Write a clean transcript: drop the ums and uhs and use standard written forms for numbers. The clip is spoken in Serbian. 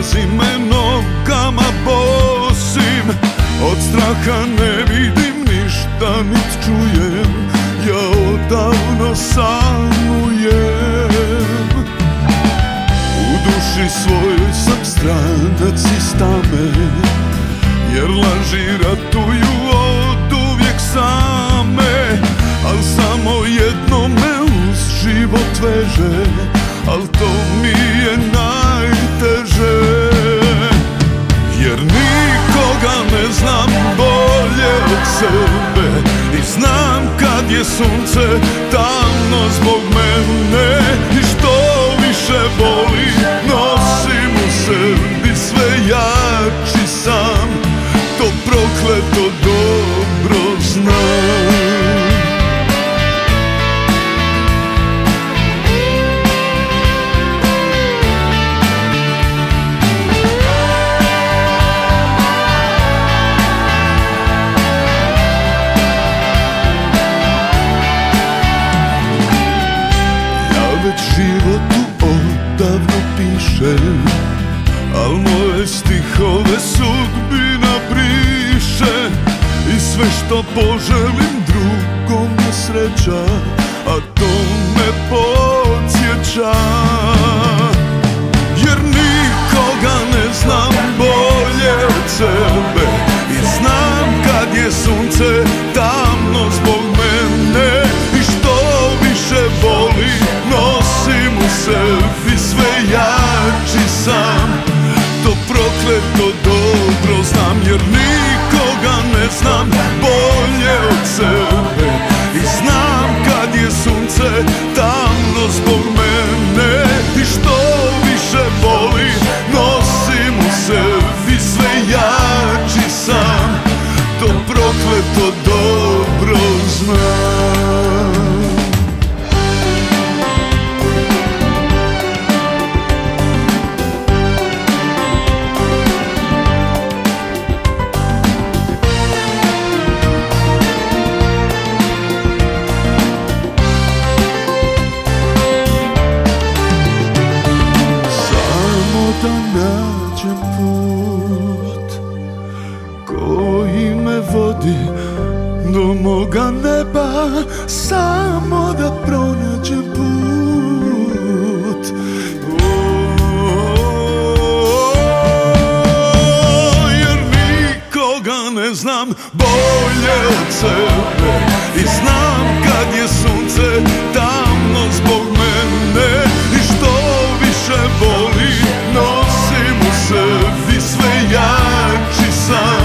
Nosi me nogama bosim, od straha ne vidim ništa nit čujem, ja odavno sanujem. U duši svojoj sam stranac i stamen, jer laži ratuju od uvijek same. Al samo jedno me uz život veže, al to mi je najteže. Jer nikoga ne znam bolje od sebe i znam kad je sunce tamno zbog mene. I što više boli nosim u sebi, sve jači sam, to prokleto dobro znam. Već životu odavno pišem, al moje stihove sudbina briše. I sve što poželim drugom je sreća, a to me podsjeća. Jer nikoga ne znam bolje od sebe i znam kad je sunce tamno zbog mene. I što više boli nosim u sebi, sve jači sam, to prokleto dobro znam. Jer nikoga ne znam bolje od sebe i znam kad je sunce tamno zbog mene. I što više boli nosim u sebi, sve jači sam, to prokleto dobro znam. Da nađem put koji me vodi do moga neba, samo da pronađem put. Jer nikoga ne znam bolje od sebe i znam kad je sunce tamno zbog mene. I što više boli nosim u sebi, sve jači sam,